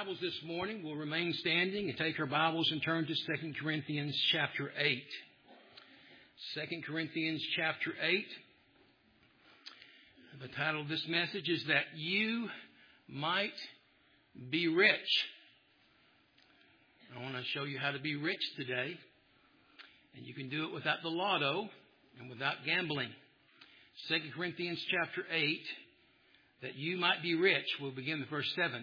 Bibles this morning, we'll remain standing and take our Bibles and turn to 2 Corinthians chapter 8. 2 Corinthians chapter 8. The title of this message is That You Might Be Rich. I want to show you how to be rich today. And you can do it without the lotto and without gambling. 2 Corinthians chapter 8. That you might be rich. We'll begin with verse 7.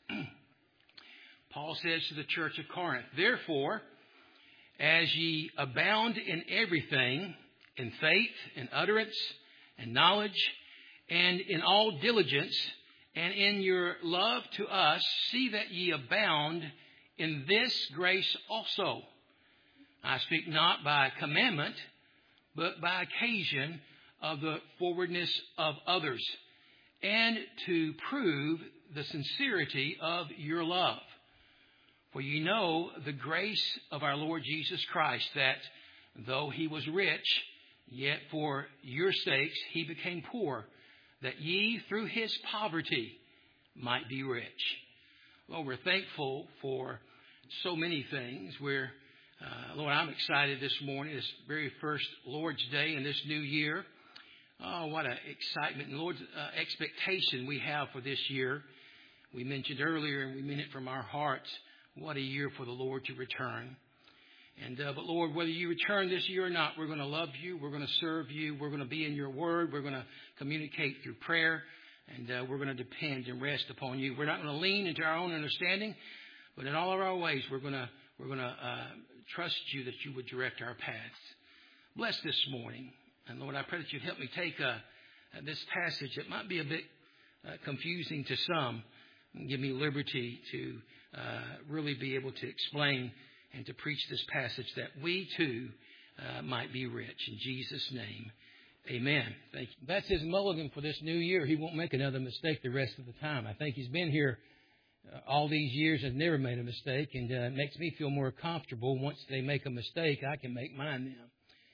Paul says to the church of Corinth, Therefore, as ye abound in everything, in faith, in utterance, and knowledge, and in all diligence, and in your love to us, see that ye abound in this grace also. I speak not by commandment, but by occasion of the forwardness of others, and to prove the sincerity of your love. For ye know the grace of our Lord Jesus Christ, that though he was rich, yet for your sakes he became poor, that ye through his poverty might be rich. Well, we're thankful for so many things. Lord, I'm excited this morning, this very first Lord's Day in this new year. Oh, what an excitement and Lord's expectation we have for this year. We mentioned earlier, and we mean it from our hearts, what a year for the Lord to return. But Lord, whether you return this year or not, we're going to love you. We're going to serve you. We're going to be in your word. We're going to communicate through prayer. And we're going to depend and rest upon you. We're not going to lean into our own understanding. But in all of our ways, we're going to trust you that you would direct our paths. Bless this morning. And Lord, I pray that you'd help me take this passage that might be a bit confusing to some. And give me liberty to really be able to explain and to preach this passage that we too might be rich. In Jesus' name, amen. Thank you. That's his mulligan for this new year. He won't make another mistake the rest of the time. I think he's been here all these years and never made a mistake. And it makes me feel more comfortable. Once they make a mistake, I can make mine now.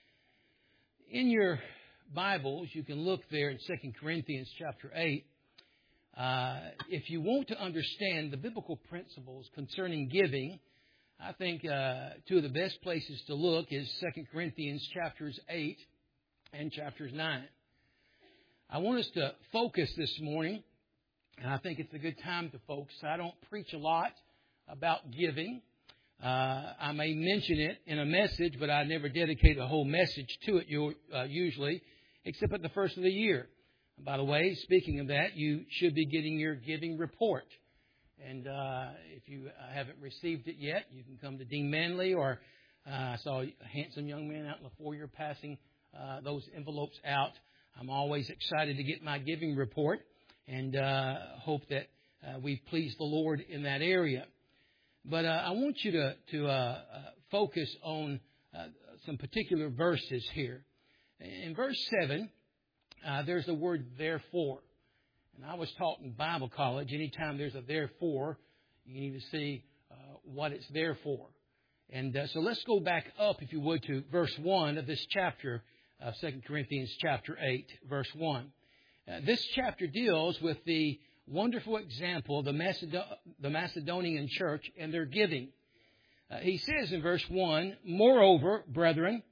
In your Bibles, you can look there in 2 Corinthians chapter 8. If you want to understand the biblical principles concerning giving, I think two of the best places to look is 2 Corinthians chapters 8 and chapters 9. I want us to focus this morning, and I think it's a good time to focus. I don't preach a lot about giving. I may mention it in a message, but I never dedicate a whole message to it usually, except at the first of the year. By the way, speaking of that, you should be getting your giving report. And if you haven't received it yet, you can come to Dean Manley, or I saw a handsome young man out in the foyer passing those envelopes out. I'm always excited to get my giving report and hope that we please the Lord in that area. But I want you to focus on some particular verses here. In verse 7, there's the word therefore. And I was taught in Bible college, anytime there's a therefore, you need to see what it's there for. And so let's go back up, if you would, to verse 1 of this chapter of 2 Corinthians chapter 8, verse 1. This chapter deals with the wonderful example of the Macedonian church and their giving. He says in verse 1, Moreover, brethren,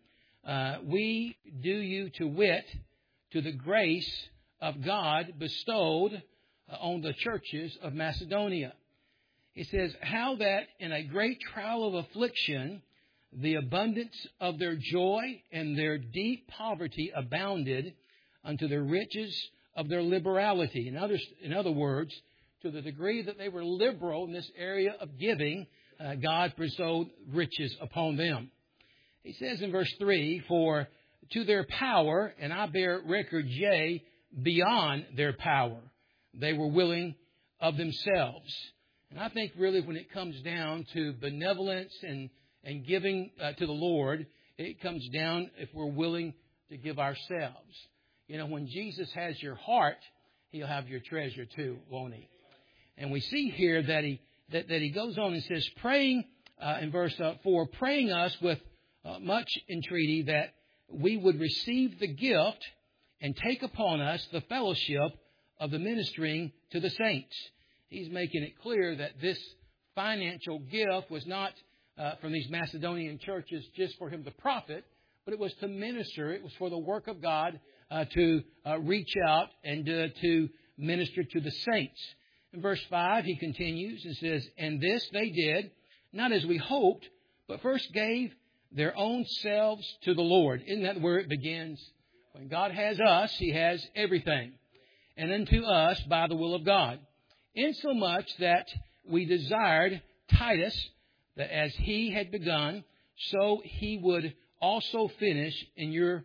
we do you to wit, to the grace of God bestowed on the churches of Macedonia. He says, how that in a great trial of affliction, the abundance of their joy and their deep poverty abounded unto the riches of their liberality. In other words, to the degree that they were liberal in this area of giving, God bestowed riches upon them. He says in verse 3, For to their power, and I bear record, yea, beyond their power, they were willing of themselves. And I think really when it comes down to benevolence and giving to the Lord, it comes down if we're willing to give ourselves. You know, when Jesus has your heart, He'll have your treasure too, won't He? And we see here that He goes on and says, praying, in verse 4, praying us with much entreaty that we would receive the gift and take upon us the fellowship of the ministering to the saints. He's making it clear that this financial gift was not from these Macedonian churches just for him to profit, but it was to minister. It was for the work of God to reach out and to minister to the saints. In verse 5, he continues and says, "And this they did, not as we hoped, but first gave their own selves to the Lord." Isn't that where it begins? When God has us, He has everything. And unto us by the will of God. Insomuch that we desired Titus, that as he had begun, so he would also finish in you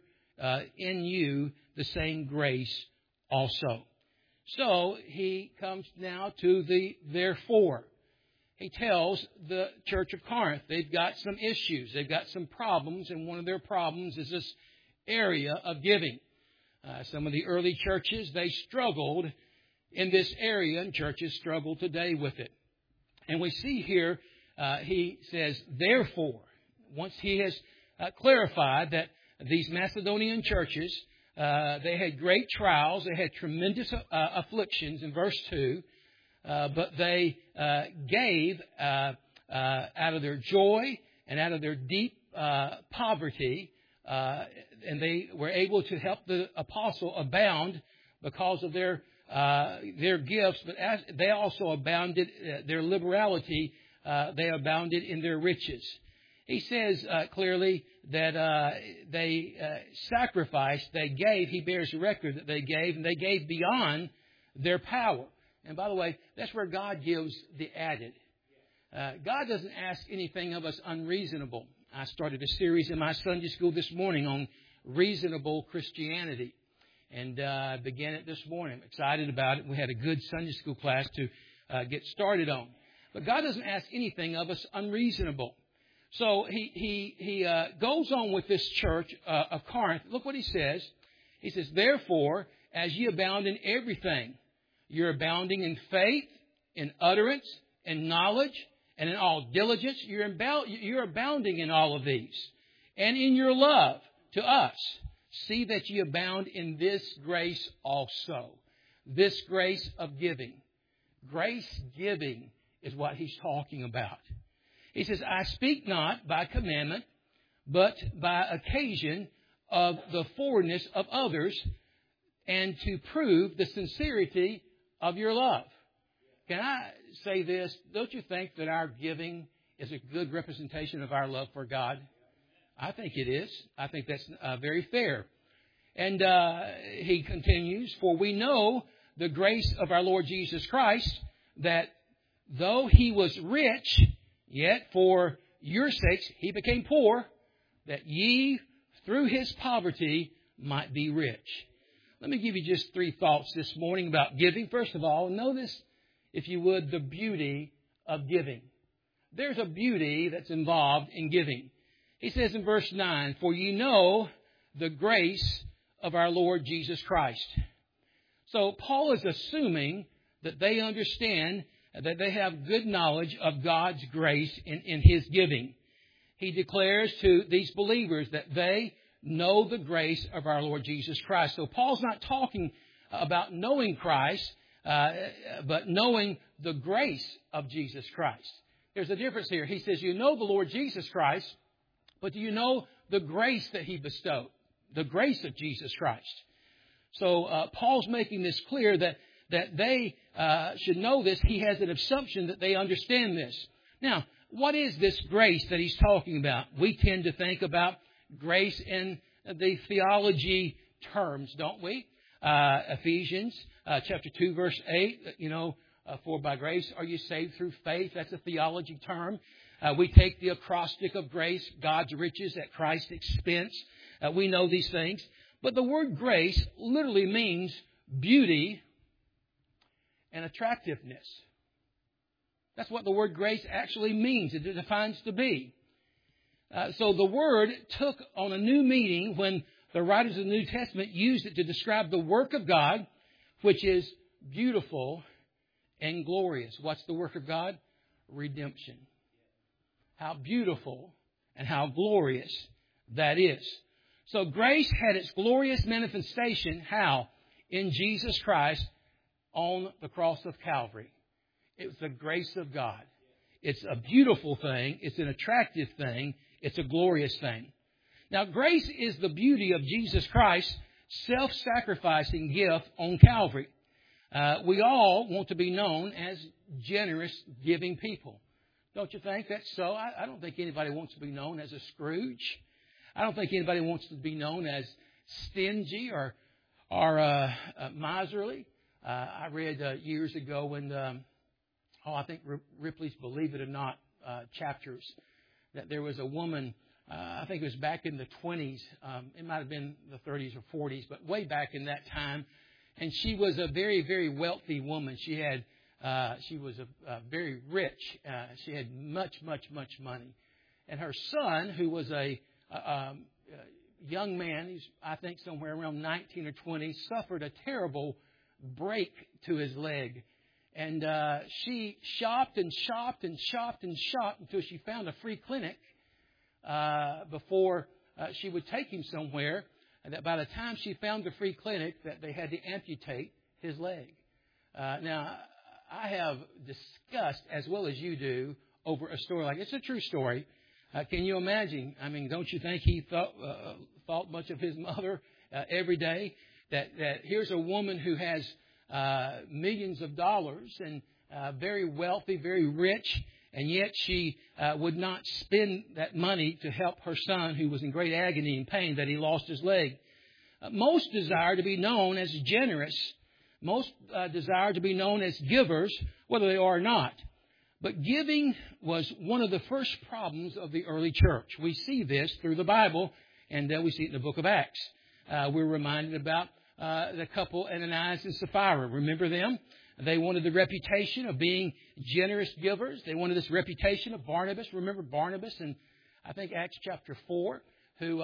the same grace also. So he comes now to the therefore. He tells the church of Corinth they've got some issues. They've got some problems, and one of their problems is this area of giving. Some of the early churches, they struggled in this area, and churches struggle today with it. And we see here, he says, therefore, once he has clarified that these Macedonian churches, they had great trials, they had tremendous afflictions in verse 2, but they gave out of their joy and out of their deep poverty, and they were able to help the apostle abound because of their gifts, but as they also abounded, their liberality, they abounded in their riches. He says clearly that they sacrificed, they gave. He bears record that they gave, and they gave beyond their power. And by the way, that's where God gives the added. God doesn't ask anything of us unreasonable. I started a series in my Sunday school this morning on reasonable Christianity. And I began it this morning. I'm excited about it. We had a good Sunday school class to get started on. But God doesn't ask anything of us unreasonable. So he goes on with this church of Corinth. Look what he says. He says, therefore, as ye abound in everything, you're abounding in faith, in utterance, in knowledge, and in all diligence. You're abounding in all of these. And in your love to us, see that ye abound in this grace also. This grace of giving. Grace giving is what he's talking about. He says, I speak not by commandment, but by occasion of the forwardness of others, and to prove the sincerity of your love. Can I say this? Don't you think that our giving is a good representation of our love for God? I think it is. I think that's very fair. And he continues, for we know the grace of our Lord Jesus Christ, that though he was rich, yet for your sakes he became poor, that ye through his poverty might be rich. Let me give you just 3 thoughts this morning about giving. First of all, notice, if you would, the beauty of giving. There's a beauty that's involved in giving. He says in verse 9, for you know the grace of our Lord Jesus Christ. So Paul is assuming that they understand, that they have good knowledge of God's grace in his giving. He declares to these believers that they know the grace of our Lord Jesus Christ. So Paul's not talking about knowing Christ, but knowing the grace of Jesus Christ. There's a difference here. He says, you know the Lord Jesus Christ, but do you know the grace that he bestowed? The grace of Jesus Christ. So Paul's making this clear that they should know this. He has an assumption that they understand this. Now, what is this grace that he's talking about? We tend to think about grace in the theology terms, don't we? Ephesians chapter 2, verse 8, for by grace are you saved through faith. That's a theology term. We take the acrostic of grace, God's riches at Christ's expense. We know these things. But the word grace literally means beauty and attractiveness. That's what the word grace actually means. It defines to be. So the word took on a new meaning when the writers of the New Testament used it to describe the work of God, which is beautiful and glorious. What's the work of God? Redemption. How beautiful and how glorious that is. So grace had its glorious manifestation, how? In Jesus Christ on the cross of Calvary. It was the grace of God. It's a beautiful thing. It's an attractive thing. It's a glorious thing. Now, grace is the beauty of Jesus Christ's self-sacrificing gift on Calvary. We all want to be known as generous, giving people. Don't you think that's so? I don't think anybody wants to be known as a Scrooge. I don't think anybody wants to be known as stingy or miserly. I read years ago when, I think Ripley's Believe It or Not chapters, that there was a woman, I think it was back in the 20s, it might have been the 30s or 40s, but way back in that time. And she was a very, very wealthy woman. She was very rich. She had much, much, much money. And her son, who was a young man, he's, I think, somewhere around 19 or 20, suffered a terrible break to his leg. And she shopped and shopped and shopped and shopped until she found a free clinic before she would take him somewhere. And that by the time she found the free clinic, that they had to amputate his leg. Now, I have discussed, as well as you do, over a story like it's a true story. Can you imagine? I mean, don't you think he thought much of his mother every day? That here's a woman who has millions of dollars and very wealthy, very rich, and yet she would not spend that money to help her son, who was in great agony and pain that he lost his leg. Most desire to be known as generous. Most desire to be known as givers, whether they are or not. But giving was one of the first problems of the early church. We see this through the Bible, and we see it in the book of Acts. We're reminded about the couple Ananias and Sapphira. Remember them? They wanted the reputation of being generous givers. They wanted this reputation of Barnabas. Remember Barnabas in, I think, Acts chapter 4, who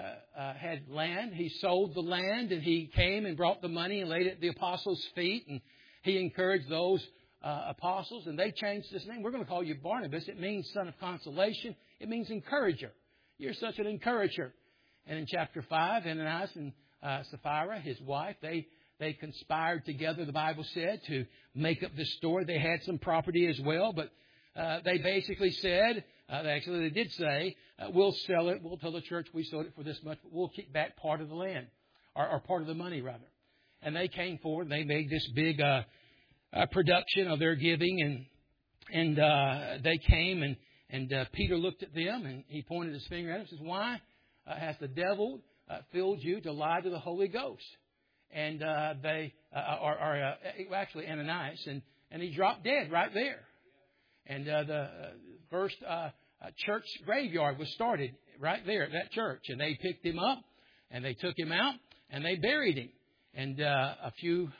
had land. He sold the land, and he came and brought the money and laid it at the apostles' feet. And he encouraged those apostles, and they changed his name. We're going to call you Barnabas. It means son of consolation. It means encourager. You're such an encourager. And in chapter 5, Ananias and Sapphira, his wife, they conspired together, the Bible said, to make up this story. They had some property as well, but they basically said, they did say, we'll sell it. We'll tell the church we sold it for this much, but we'll keep back part of the land, or part of the money, rather. And they came forward, and they made this big production of their giving, and they came, and Peter looked at them, and he pointed his finger at them and says, why has the devil filled you to lie to the Holy Ghost? And they actually Ananias, and he dropped dead right there. And the first church graveyard was started right there at that church. And they picked him up, and they took him out, and they buried him. And a few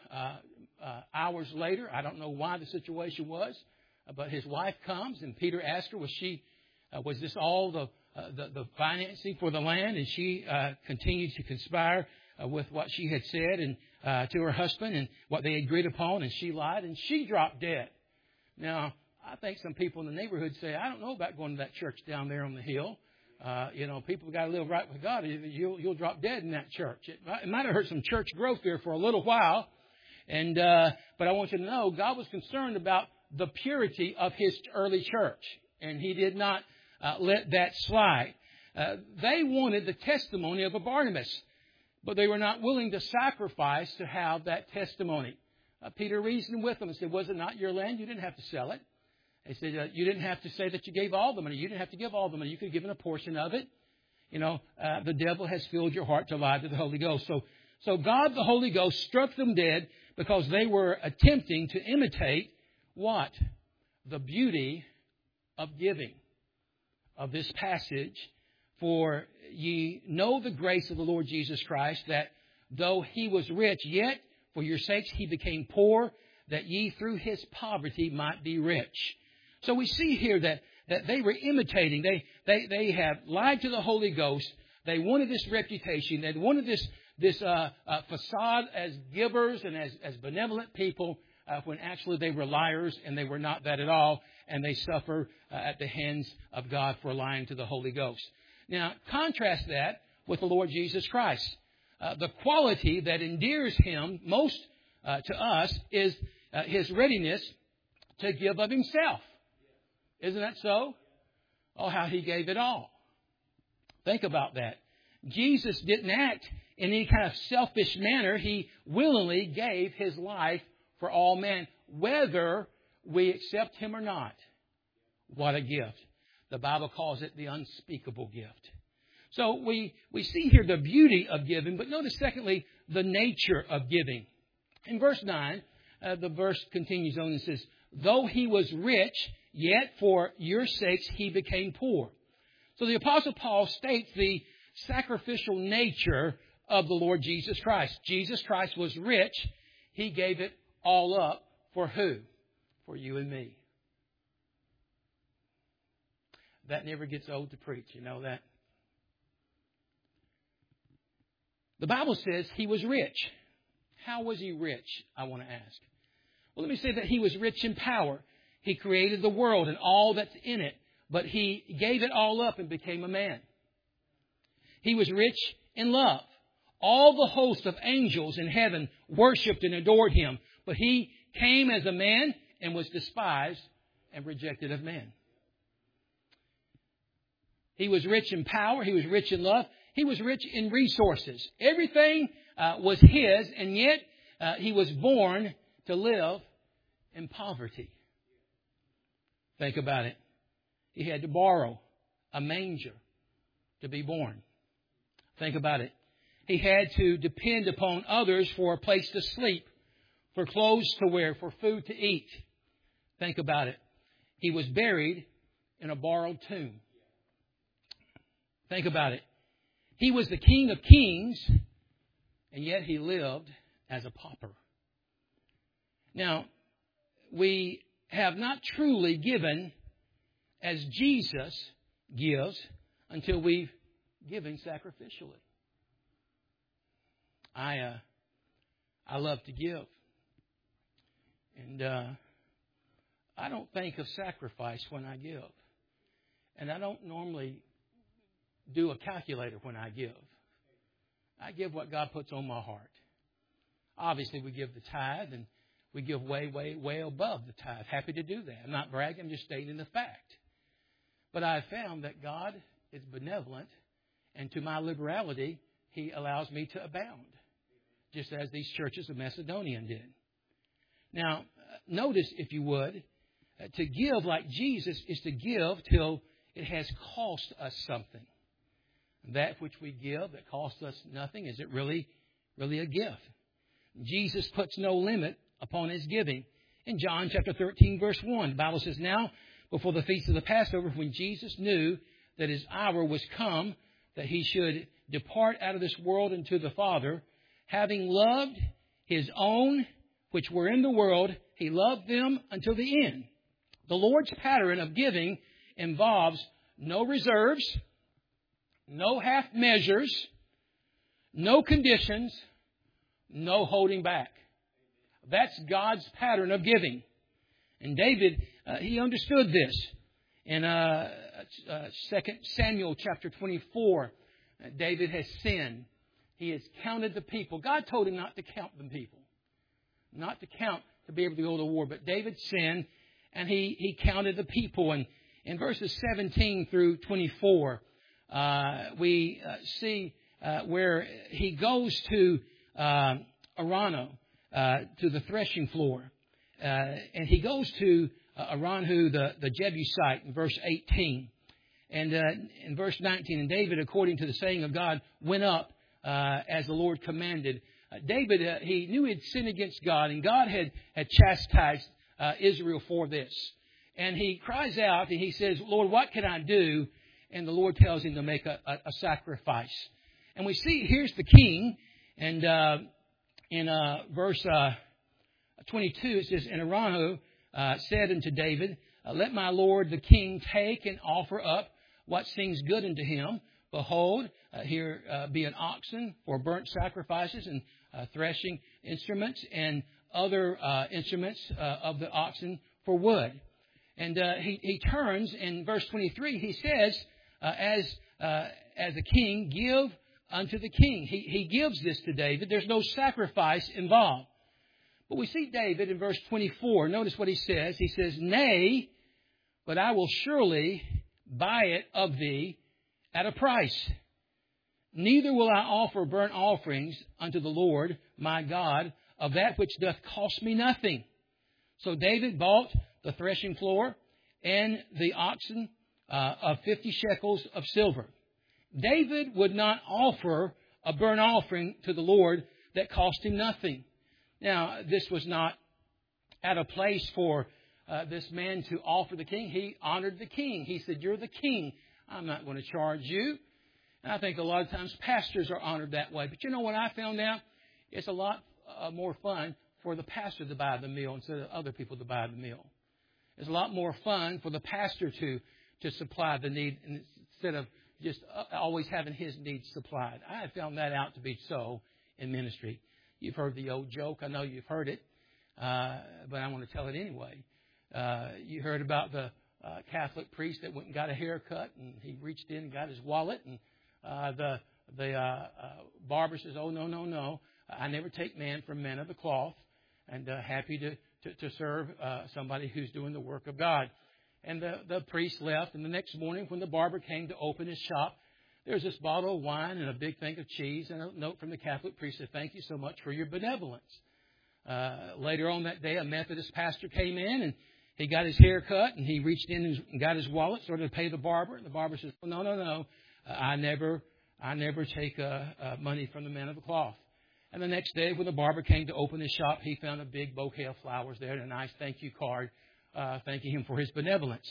hours later, I don't know why the situation was, but his wife comes, and Peter asked her, was this all the financing for the land? And she continued to conspire with what she had said and to her husband and what they agreed upon, and she lied, and she dropped dead. Now, I think some people in the neighborhood say, I don't know about going to that church down there on the hill. People got to live right with God. You'll drop dead in that church. It might have hurt some church growth there for a little while. And but I want you to know, God was concerned about the purity of His early church, and He did not let that slide. They wanted the testimony of a Barnabas, but they were not willing to sacrifice to have that testimony. Peter reasoned with them and said, was it not your land? You didn't have to sell it. He said, you didn't have to say that you gave all the money. You didn't have to give all the money. You could have given a portion of it. The devil has filled your heart to lie to the Holy Ghost. So God, the Holy Ghost, struck them dead because they were attempting to imitate what? The beauty of giving, of this passage. For ye know the grace of the Lord Jesus Christ, that though He was rich, yet for your sakes He became poor, that ye through His poverty might be rich. So we see here that they were imitating. They have lied to the Holy Ghost. They wanted this reputation. They wanted this facade as givers and as benevolent people, when actually they were liars, and they were not that at all. And they suffer at the hands of God for lying to the Holy Ghost. Now, contrast that with the Lord Jesus Christ. The quality that endears Him most to us is His readiness to give of Himself. Isn't that so? Oh, how He gave it all. Think about that. Jesus didn't act in any kind of selfish manner. He willingly gave His life for all men, whether we accept Him or not. What a gift. The Bible calls it the unspeakable gift. So we see here the beauty of giving, but notice secondly, the nature of giving. In verse 9, the verse continues on and says, though He was rich, yet for your sakes He became poor. So the Apostle Paul states the sacrificial nature of the Lord Jesus Christ. Jesus Christ was rich. He gave it all up for who? For you and me. That never gets old to preach. You know that? The Bible says He was rich. How was He rich, I want to ask? Well, let me say that He was rich in power. He created the world and all that's in it, but He gave it all up and became a man. He was rich in love. All the host of angels in heaven worshipped and adored Him, but He came as a man and was despised and rejected of men. He was rich in power. He was rich in love. He was rich in resources. Everything was His, and yet He was born to live in poverty. Think about it. He had to borrow a manger to be born. Think about it. He had to depend upon others for a place to sleep, for clothes to wear, for food to eat. Think about it. He was buried in a borrowed tomb. Think about it. He was the King of Kings, and yet He lived as a pauper. Now, we have not truly given as Jesus gives until we've given sacrificially. I love to give. And I don't think of sacrifice when I give. And I don't normally do a calculator when I give. I give what God puts on my heart. Obviously, we give the tithe, and we give way, way, way above the tithe. Happy to do that. I'm not bragging. I'm just stating the fact. But I have found that God is benevolent, and to my liberality, He allows me to abound, just as these churches of Macedonia did. Now, notice, if you would, to give like Jesus is to give till it has cost us something. That which we give that costs us nothing, is it really a gift? Jesus puts no limit upon His giving. In John chapter 13, verse 1, the Bible says, now, before the feast of the Passover, when Jesus knew that His hour was come, that He should depart out of this world into the Father, having loved His own which were in the world, He loved them until the end. The Lord's pattern of giving involves no reserves, no half measures, no conditions, no holding back. That's God's pattern of giving. And David, he understood this. In 2 Samuel chapter 24, David has sinned. He has counted the people. God told him not to count the people. Not to count to be able to go to war. But David sinned, and he counted the people. And in verses 17 through 24, we see where he goes to Araunah, to the threshing floor. And he goes to Araunah, the Jebusite, in verse 18. And in verse 19, and David, according to the saying of God, went up as the Lord commanded. David, he knew he had sinned against God, and God had chastised Israel for this. And he cries out, and he says, Lord, what can I do? And the Lord tells him to make a sacrifice. And we see, here's the king, and in verse 22, it says, and Araunah said unto David, let my lord the king take and offer up what seems good unto him. Behold, here be an oxen for burnt sacrifices and threshing instruments and other instruments of the oxen for wood. And he turns in verse 23. He says, as a king, give unto the king. He gives this to David. There's no sacrifice involved. But we see David in verse 24. Notice what he says. He says, nay, but I will surely buy it of thee at a price. Neither will I offer burnt offerings unto the Lord my God of that which doth cost me nothing. So David bought the threshing floor and the oxen of 50 shekels of silver. David would not offer a burnt offering to the Lord that cost him nothing. Now, this was not at a place for this man to offer the king. He honored the king. He said, "You're the king. I'm not going to charge you." And I think a lot of times pastors are honored that way. But you know what I found out? It's a lot more fun for the pastor to buy the meal instead of other people to buy the meal. It's a lot more fun for the pastor to supply the need instead of just always having his needs supplied. I have found that out to be so in ministry. You've heard the old joke. I know you've heard it, but I want to tell it anyway. You heard about the Catholic priest that went and got a haircut, and he reached in and got his wallet, and the barber says, "Oh, no. I never take man from men of the cloth," and happy to serve somebody who's doing the work of God. And the priest left, and the next morning when the barber came to open his shop, there's this bottle of wine and a big thing of cheese and a note from the Catholic priest that, "Thank you so much for your benevolence." Later on that day, a Methodist pastor came in, and he got his hair cut, and he reached in and got his wallet, started to pay the barber. And the barber says, "Oh, no. I never take money from the men of the cloth." And the next day, when the barber came to open his shop, he found a big bouquet of flowers there and a nice thank you card thanking him for his benevolence.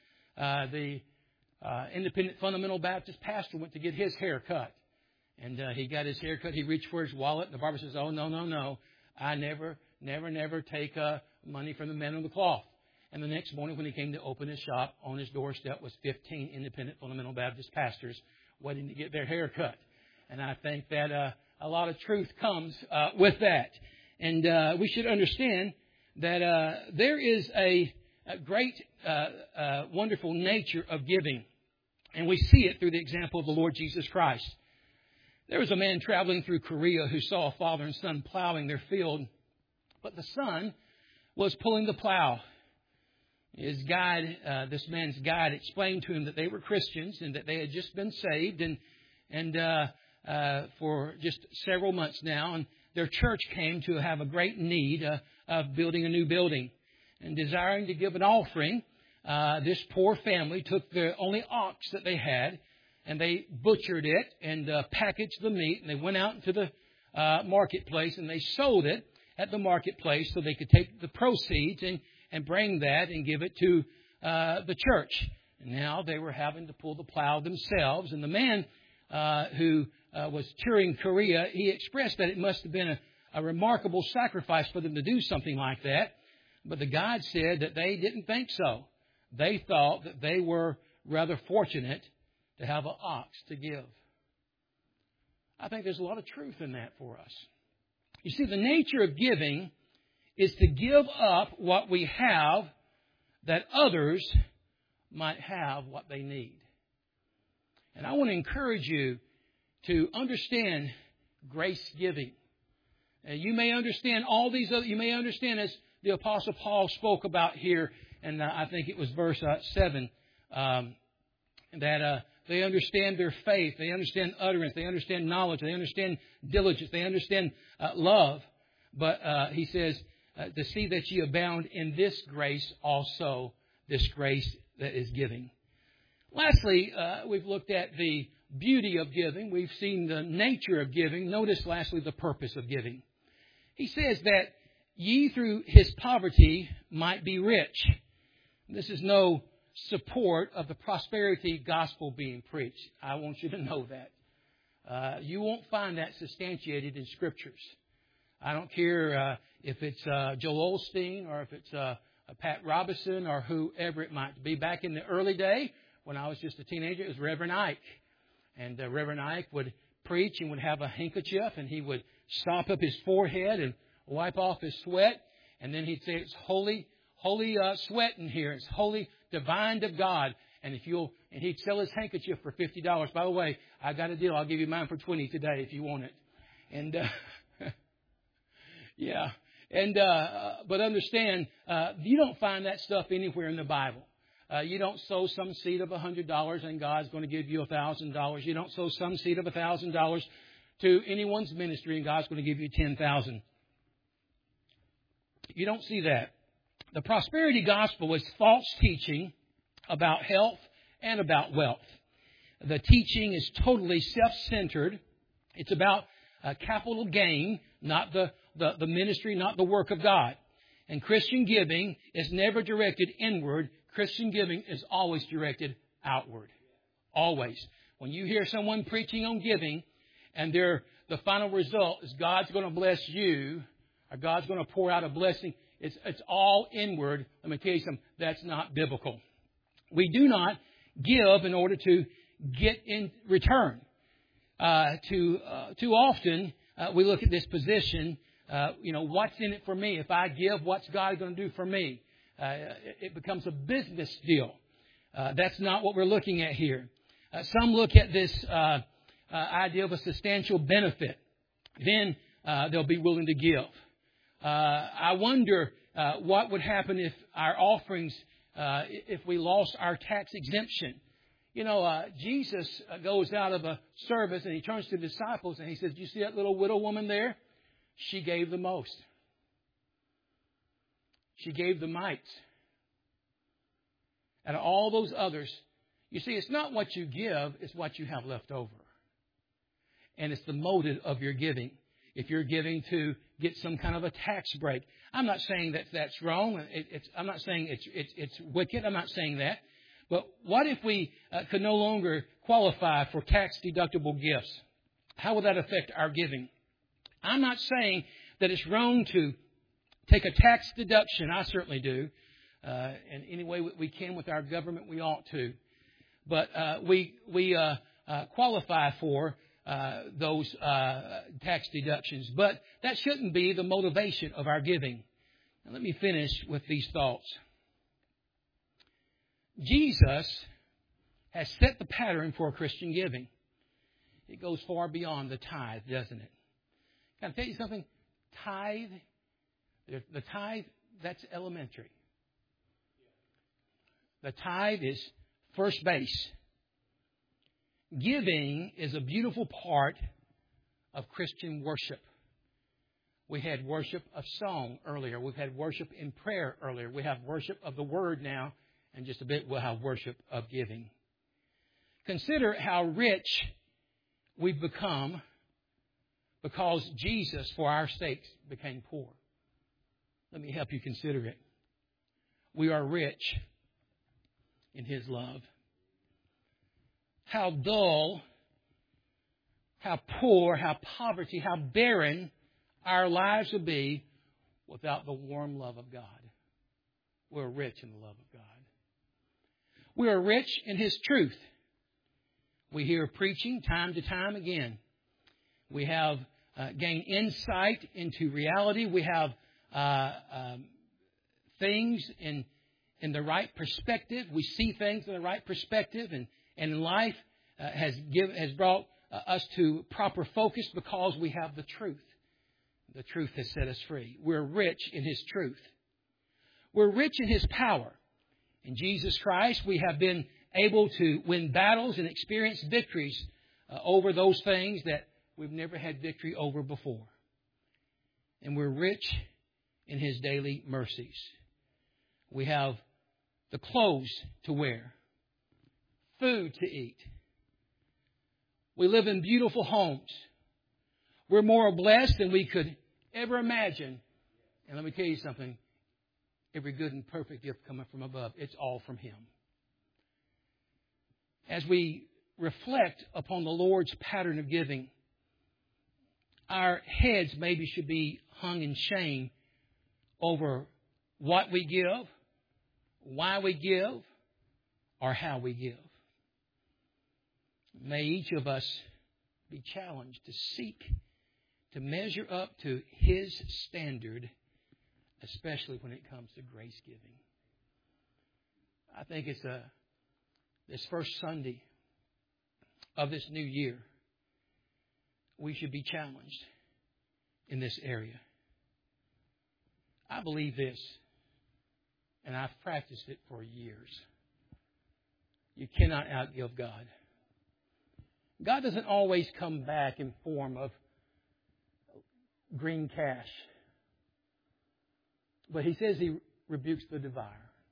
The Independent Fundamental Baptist pastor went to get his hair cut. And he got his hair cut. He reached for his wallet. And the barber says, "Oh, no. I never take money from the men of the cloth." And the next morning when he came to open his shop, on his doorstep was 15 Independent Fundamental Baptist pastors waiting to get their hair cut. And I think that a lot of truth comes with that. And we should understand that there is a great, wonderful nature of giving. And we see it through the example of the Lord Jesus Christ. There was a man traveling through Korea who saw a father and son plowing their field, but the son was pulling the plow. His guide, this man's guide, explained to him that they were Christians and that they had just been saved and for just several months now, and their church came to have a great need of building a new building. And desiring to give an offering, this poor family took the only ox that they had, and they butchered it and packaged the meat, and they went out into the marketplace and they sold it at the marketplace so they could take the proceeds and bring that and give it to the church. And now they were having to pull the plow themselves. And the man who was touring Korea, he expressed that it must have been a remarkable sacrifice for them to do something like that. But the guide said that they didn't think so. They thought that they were rather fortunate to have an ox to give. I think there's a lot of truth in that for us. You see, the nature of giving is to give up what we have that others might have what they need. And I want to encourage you to understand grace giving. You may understand all these other, you may understand as the Apostle Paul spoke about here, and I think it was verse 7, that they understand their faith, they understand utterance, they understand knowledge, they understand diligence, they understand love. But he says, to see that ye abound in this grace also, this grace that is giving. Lastly, we've looked at the beauty of giving. We've seen the nature of giving. Notice lastly the purpose of giving. He says that ye through his poverty might be rich. This is no support of the prosperity gospel being preached. I want you to know that. You won't find that substantiated in Scriptures. I don't care if it's Joel Osteen or if it's Pat Robertson or whoever it might be. Back in the early day, when I was just a teenager, it was Reverend Ike. And Reverend Ike would preach and would have a handkerchief, and he would stop up his forehead and wipe off his sweat. And then he'd say, "It's holy sweat in here. It's holy, divine of God." And he'd sell his handkerchief for $50. By the way, I got a deal. I'll give you mine for $20 today if you want it. And yeah. And but understand, you don't find that stuff anywhere in the Bible. You don't sow some seed of $100 and God's going to give you $1,000. You don't sow some seed of $1,000 to anyone's ministry and God's going to give you $10,000. You don't see that. The prosperity gospel is false teaching about health and about wealth. The teaching is totally self-centered. It's about capital gain, not the ministry, not the work of God. And Christian giving is never directed inward. Christian giving is always directed outward. Always. When you hear someone preaching on giving and the final result is God's going to bless you or God's going to pour out a blessing, it's all inward. Let me tell you something. That's not biblical. We do not give in order to get in return. Too often we look at this position. What's in it for me? If I give, what's God going to do for me? It becomes a business deal. That's not what we're looking at here. Some look at this idea of a substantial benefit. Then they'll be willing to give. I wonder what would happen if our offerings, if we lost our tax exemption. Jesus goes out of a service and he turns to the disciples and he says, "Do you see that little widow woman there? She gave the most. She gave the mites. Out of all those others, you see, it's not what you give, it's what you have left over. And it's the motive of your giving. If you're giving to get some kind of a tax break, I'm not saying that that's wrong. I'm not saying it's wicked. I'm not saying that. But what if we could no longer qualify for tax-deductible gifts? How would that affect our giving? I'm not saying that it's wrong to take a tax deduction. I certainly do. And any way we can with our government, we ought to. But we qualify for those tax deductions. But that shouldn't be the motivation of our giving. Now, let me finish with these thoughts. Jesus has set the pattern for Christian giving. It goes far beyond the tithe, doesn't it? Can I tell you something? Tithe, the tithe, that's elementary. The tithe is first base. Giving is a beautiful part of Christian worship. We had worship of song earlier. We've had worship in prayer earlier. We have worship of the Word now. And just a bit, we'll have worship of giving. Consider how rich we've become because Jesus, for our sakes, became poor. Let me help you consider it. We are rich in His love. How dull, how poor, how poverty, how barren our lives would be without the warm love of God. We're rich in the love of God. We are rich in His truth. We hear preaching time to time again. We have gained insight into reality. We have things in the right perspective. We see things in the right perspective, and life has brought us to proper focus because we have the truth. The truth has set us free. We're rich in His truth. We're rich in His power. In Jesus Christ, we have been able to win battles and experience victories over those things that we've never had victory over before. And we're rich in His daily mercies. We have the clothes to wear, food to eat. We live in beautiful homes. We're more blessed than we could ever imagine. And let me tell you something. Every good and perfect gift cometh from above. It's all from Him. As we reflect upon the Lord's pattern of giving, our heads maybe should be hung in shame over what we give, why we give, or how we give. May each of us be challenged to seek to measure up to His standard, especially when it comes to grace giving. I think it's this first Sunday of this new year, we should be challenged in this area. I believe this, and I've practiced it for years. You cannot outgive God. God doesn't always come back in form of green cash. But He says He rebukes the devourer.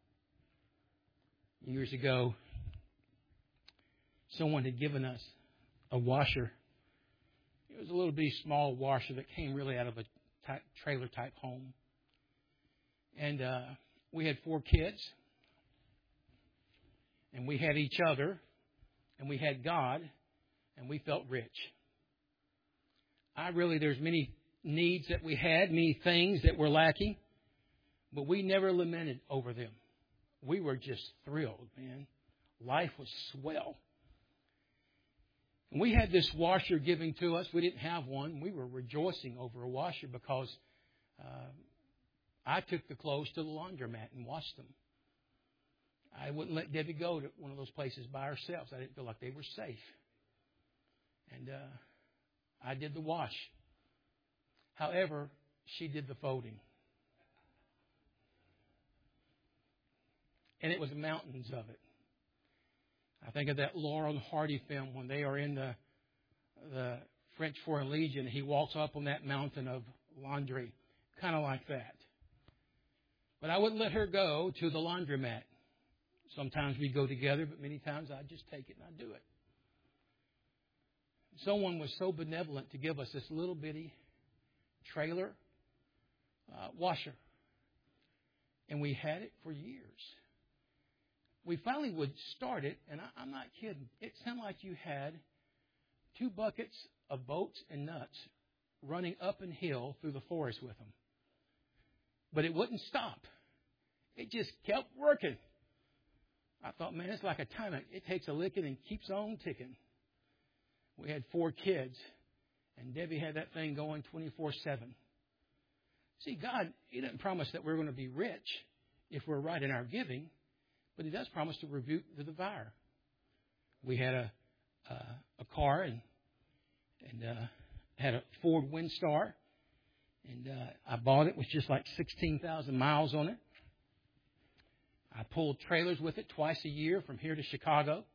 Years ago, someone had given us a washer. It was a little bitty small washer that came really out of a trailer type home. And we had 4 kids. And we had each other. And we had God. And we felt rich. There's many needs that we had, many things that were lacking. But we never lamented over them. We were just thrilled, man. Life was swell. And we had this washer given to us. We didn't have one. We were rejoicing over a washer because I took the clothes to the laundromat and washed them. I wouldn't let Debbie go to one of those places by herself. I didn't feel like they were safe. And I did the wash. However, she did the folding. And it was mountains of it. I think of that Laurel and Hardy film when they are in the French Foreign Legion. He walks up on that mountain of laundry, kind of like that. But I wouldn't let her go to the laundromat. Sometimes we go together, but many times I just take it and I do it. Someone was so benevolent to give us this little bitty trailer washer. And we had it for years. We finally would start it, and I'm not kidding. It sounded like you had 2 buckets of bolts and nuts running up and hill through the forest with them. But it wouldn't stop. It just kept working. I thought, man, it's like a timer. It takes a licking and keeps on ticking. We had 4 kids, and Debbie had that thing going 24/7. See, God, He didn't promise that we're going to be rich if we're right in our giving, but He does promise to rebuke the devourer. We had a car and had a Ford Windstar, and I bought it. It was just like 16,000 miles on it. I pulled trailers with it twice a year from here to Chicago.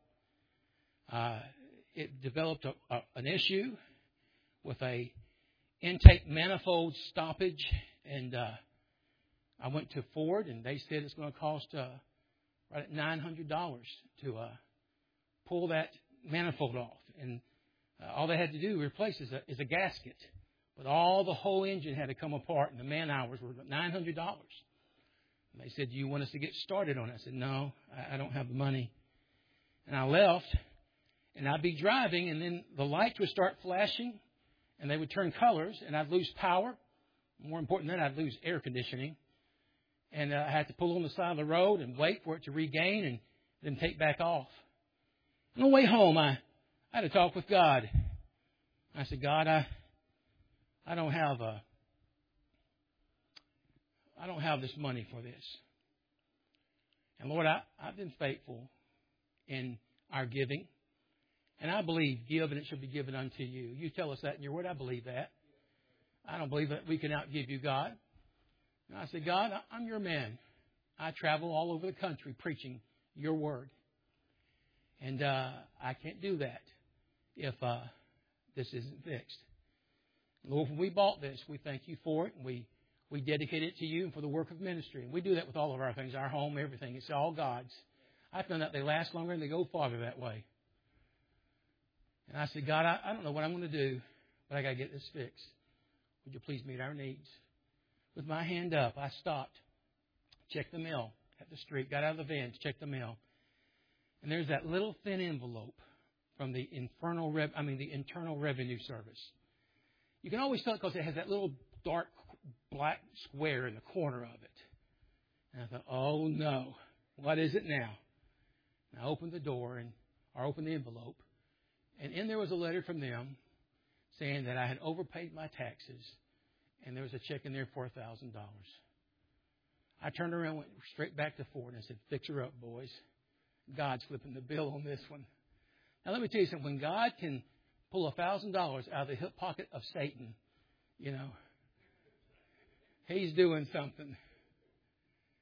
It developed an issue with a intake manifold stoppage, and I went to Ford, and they said it's going to cost right at $900 to pull that manifold off. And all they had to do to replace is a gasket. But the whole engine had to come apart, and the man hours were $900. And they said, do you want us to get started on it? I said, no, I don't have the money. And I left, and I'd be driving, and then the lights would start flashing, and they would turn colors, and I'd lose power. More important than that, I'd lose air conditioning. And I had to pull on the side of the road and wait for it to regain and then take back off. On the way home, I had a talk with God. I said, God, I don't have this money for this. And Lord, I've been faithful in our giving. And I believe, give and it shall be given unto you. You tell us that in your word. I believe that. I don't believe that we can outgive you, God. And I said, God, I'm your man. I travel all over the country preaching your word. And I can't do that if this isn't fixed. Lord, when we bought this, we thank you for it. And we dedicate it to you and for the work of ministry. And we do that with all of our things, our home, everything. It's all God's. I found out they last longer and they go farther that way. And I said, God, I don't know what I'm going to do, but I got to get this fixed. Would you please meet our needs? With my hand up, I stopped, checked the mail at the street, got out of the van to check the mail. And there's that little thin envelope from the Internal Revenue Service. You can always tell it because it has that little dark black square in the corner of it. And I thought, oh no, what is it now? And I opened the door or opened the envelope. And in there was a letter from them saying that I had overpaid my taxes, and there was a check in there for $1,000. I turned around and went straight back to Ford and I said, fix her up, boys. God's flipping the bill on this one. Now, let me tell you something. When God can pull $1,000 out of the hip pocket of Satan, He's doing something.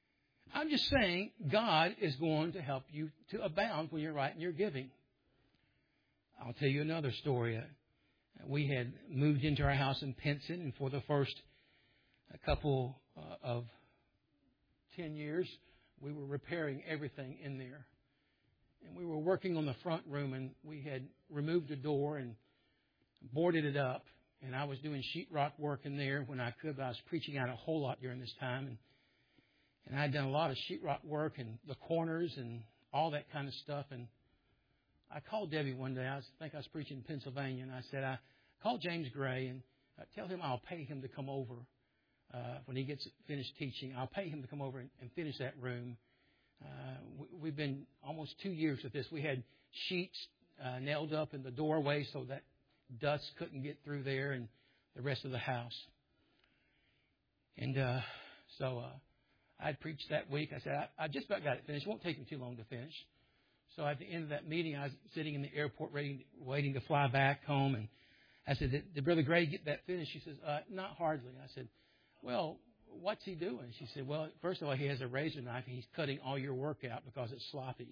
I'm just saying God is going to help you to abound when you're right in your giving. I'll tell you another story. We had moved into our house in Pinson, and for the first couple of 10 years, we were repairing everything in there. And we were working on the front room, and we had removed a door and boarded it up. And I was doing sheetrock work in there when I could, but I was preaching out a whole lot during this time. And I had done a lot of sheetrock work and the corners and all that kind of stuff. And I called Debbie one day. I think I was preaching in Pennsylvania, and I said, I called James Gray and tell him I'll pay him to come over when he gets finished teaching. I'll pay him to come over and finish that room. We've been almost 2 years with this. We had sheets nailed up in the doorway so that dust couldn't get through there and the rest of the house. And so I'd preached that week. I said, I just about got it finished. It won't take me too long to finish. So at the end of that meeting, I was sitting in the airport waiting to fly back home. And I said, did Brother Gray get that finished? She says, not hardly. I said, well, what's he doing? She said, well, first of all, he has a razor knife, and he's cutting all your work out because it's sloppy.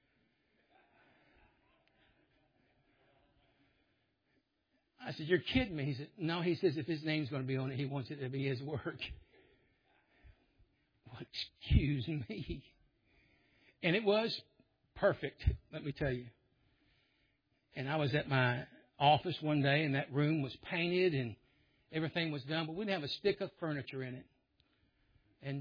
I said, you're kidding me. He said, no, he says if his name's going to be on it, he wants it to be his work. Well, excuse me. And it was perfect, let me tell you. And I was at my office one day, and that room was painted, and everything was done, but we didn't have a stick of furniture in it. And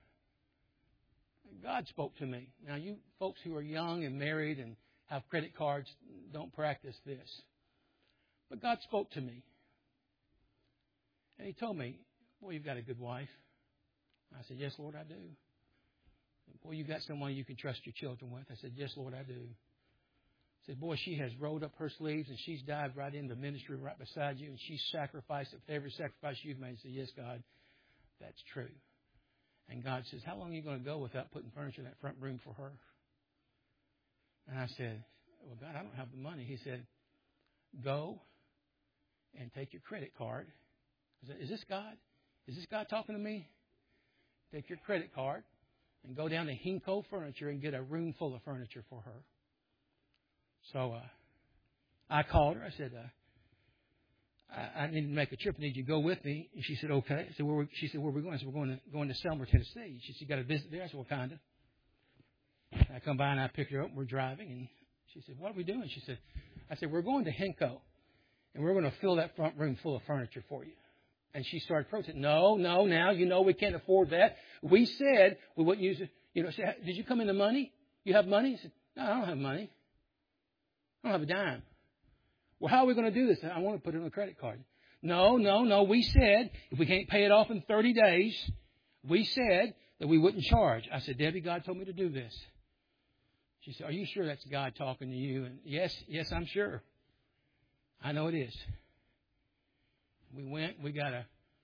God spoke to me. Now, you folks who are young and married and have credit cards, don't practice this. But God spoke to me. And He told me, boy, you've got a good wife. I said, yes, Lord, I do. Boy, you've got someone you can trust your children with. I said, yes, Lord, I do. I said, boy, she has rolled up her sleeves and she's dived right into ministry right beside you, and she's sacrificed it for every sacrifice you've made. I said, yes, God, that's true. And God says, how long are you going to go without putting furniture in that front room for her? And I said, well, God, I don't have the money. He said, go and take your credit card. I said, is this God? Is this God talking to me? Take your credit card and go down to Hinko Furniture and get a room full of furniture for her. So I called her. I said, I need to make a trip. I need you to go with me. And she said, okay. I said, she said, where are we going? I said, we're going to Selmer, Tennessee. She said, you got a visit there? I said, what kind of? I come by and I picked her up and we're driving. And she said, what are we doing? She said, I said, we're going to Hinko. And we're going to fill that front room full of furniture for you. And she started protesting. No, now, we can't afford that. We said we wouldn't use it. She said, did you come in the money? You have money? I said, no, I don't have money. I don't have a dime. Well, how are we going to do this? I want to put it on a credit card. No. We said if we can't pay it off in 30 days, we said that we wouldn't charge. I said, Debbie, God told me to do this. She said, are you sure that's God talking to you? And yes, I'm sure. I know it is. We went, we got a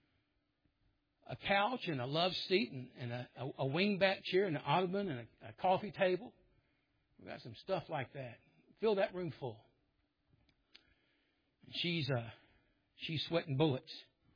couch and a love seat and a wingback chair and an ottoman and a coffee table. We got some stuff like that. Fill that room full. And she's sweating bullets.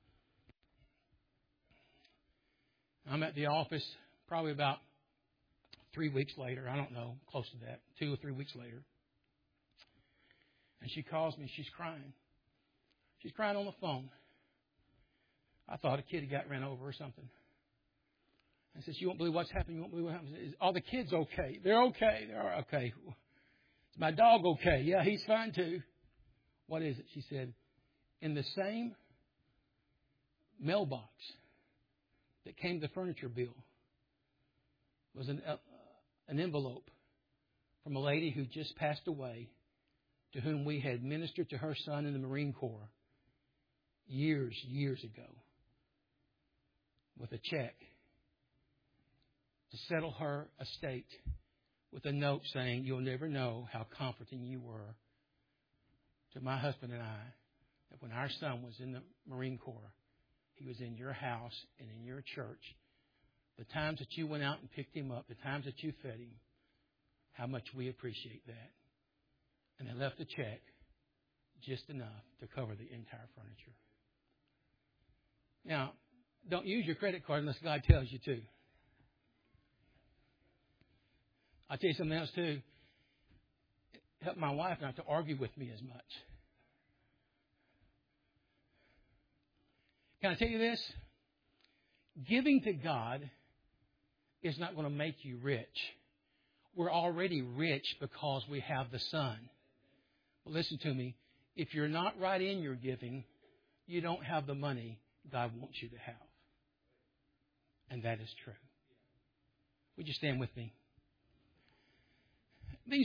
I'm at the office probably about 3 weeks later. I don't know, close to that, 2 or 3 weeks later. And she calls me. She's crying. She's crying on the phone. I thought a kid had got ran over or something. I said, you won't believe what's happened. You won't believe what happened. Are the kids okay? They're okay. They're okay. Is my dog okay? Yeah, he's fine too. What is it? She said, in the same mailbox that came the furniture bill was an envelope from a lady who just passed away, to whom we had ministered to her son in the Marine Corps years ago, with a check to settle her estate, with a note saying, you'll never know how comforting you were to my husband and I, that when our son was in the Marine Corps, he was in your house and in your church. The times that you went out and picked him up, the times that you fed him, how much we appreciate that. And they left a check just enough to cover the entire furniture. Now, don't use your credit card unless God tells you to. I'll tell you something else too. Help my wife not to argue with me as much. Can I tell you this? Giving to God is not going to make you rich. We're already rich because we have the Son. But listen to me. If you're not right in your giving, you don't have the money God wants you to have. And that is true. Would you stand with me? These